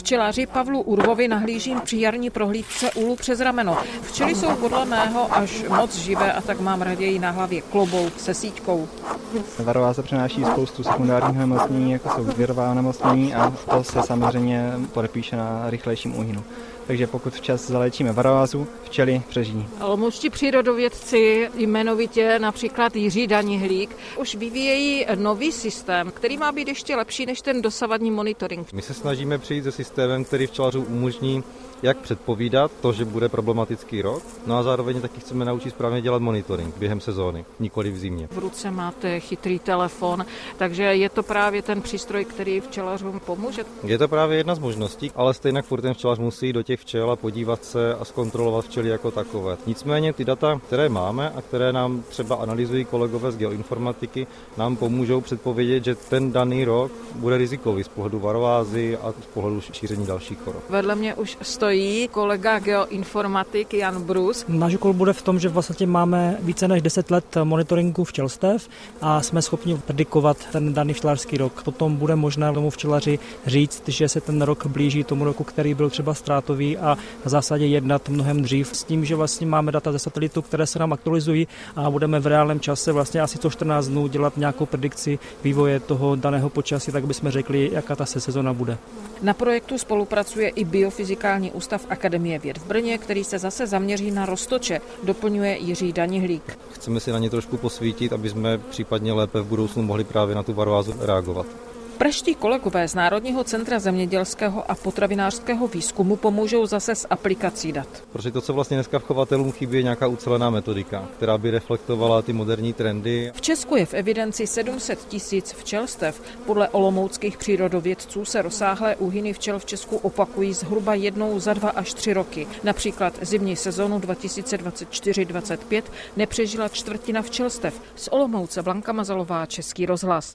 Včelaři Pavlu Urvovi nahlížím při jarní prohlídce úlu přes rameno. Včely jsou podle mého až moc živé a tak mám raději na hlavě klobouk se síťkou. Varováza přenáší spoustu sekundárních onemocnění, jako jsou virová onemocnění a to se samozřejmě podepíše na rychlejším úhynu. Takže pokud včas zaléčíme varovázu, včely přežijí. Olomoučtí přírodovědci, jmenovitě například Jiří Danihlík, už vyvíjejí nový systém, který má být ještě lepší než ten dosavadní monitoring. My se snažíme přijít se systémem, který včelařům umožní jak předpovídat to, že bude problematický rok, no a zároveň taky chceme naučit správně dělat monitoring během sezóny, nikoli v zimě. V ruce máte chytrý telefon, takže je to právě ten přístroj, který včelařům pomůže. Je to právě jedna z možností, ale stejně furt ten včelař musí do těch včel a podívat se a zkontrolovat včely jako takové. Nicméně ty data, které máme a které nám třeba analyzují kolegové z geoinformatiky, nám pomůžou předpovědět, že ten daný rok bude rizikový z pohledu varovázy a z pohledu šíření dalších chorob. Vedle mě už stojí kolega geoinformatik Jan Brus. Náš úkol bude v tom, že vlastně máme více než 10 let monitoringu včelstev a jsme schopni predikovat ten daný včelařský rok. Potom bude možné tomu včelaři říct, že se ten rok blíží tomu roku, který byl třeba ztrátový a v zásadě jednat mnohem dřív s tím, že vlastně máme data ze satelitu, které se nám aktualizují a budeme v reálném čase vlastně asi co 14 dnů dělat nějakou predikci vývoje toho daného počasí, tak bychom řekli, jaká ta sezona bude. Na projektu spolupracuje i Biofyzikální ústav Akademie věd v Brně, který se zase zaměří na roztoče, doplňuje Jiří Danihlík. Chceme si na ně trošku posvítit, aby jsme případně lépe v budoucnu mohli právě na tu varovázu reagovat. Praští kolegové z Národního centra zemědělského a potravinářského výzkumu pomůžou zase s aplikací dat. Protože to, co vlastně dneska chovatelům chybí, je nějaká ucelená metodika, která by reflektovala ty moderní trendy. V Česku je v evidenci 700 000 včelstev. Podle olomouckých přírodovědců se rozsáhlé úhyny včel v Česku opakují zhruba jednou za 2 až 3 roky. Například zimní sezónu 2024-25 nepřežila čtvrtina včelstev. Z Olomouce Blanka Mazalová, Český rozhlas.